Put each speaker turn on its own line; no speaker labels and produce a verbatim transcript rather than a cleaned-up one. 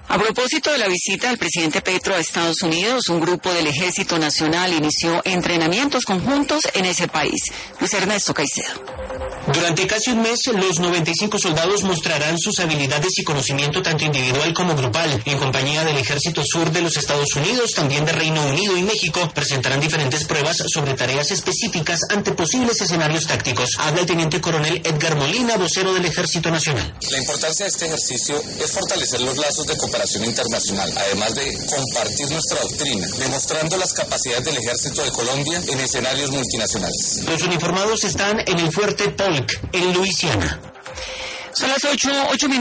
A propósito de la visita del presidente Petro a Estados Unidos, un grupo del Ejército Nacional inició entrenamientos conjuntos en ese país. Luis Ernesto Caicedo.
Durante casi un mes, los noventa y cinco soldados mostrarán sus habilidades y conocimiento tanto individual como grupal. En compañía del Ejército Sur de los Estados Unidos, también de Reino Unido y México, presentarán diferentes pruebas sobre tareas específicas ante posibles escenarios tácticos. Habla el teniente coronel Edgar Molina, vocero del Ejército Nacional.
La importancia de este ejercicio es fortalecer los lazos de cooperación internacional, además de compartir nuestra doctrina, demostrando las capacidades del Ejército de Colombia en escenarios multinacionales.
Los uniformados están en el fuerte Polk, en Luisiana.
Son las ocho, ocho minutos.